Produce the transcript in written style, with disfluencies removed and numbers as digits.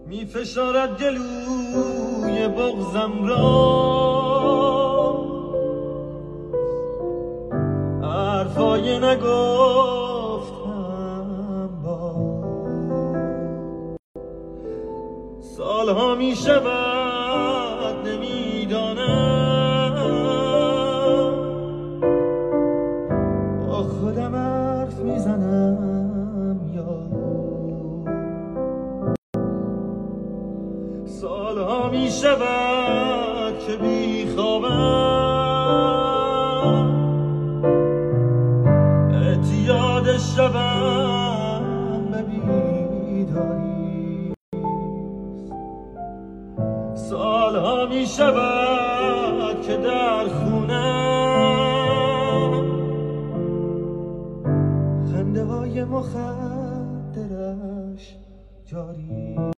می فشارد گلوی بغزم را، حرفای نگفتم با سالها می شود نمیدانم، با خودم حرف میزنم یا سالها می شود که بی خوابم، اعتیاد شبم به بیداری. سالها می شود که در خونم خنده های مخدرش جاری.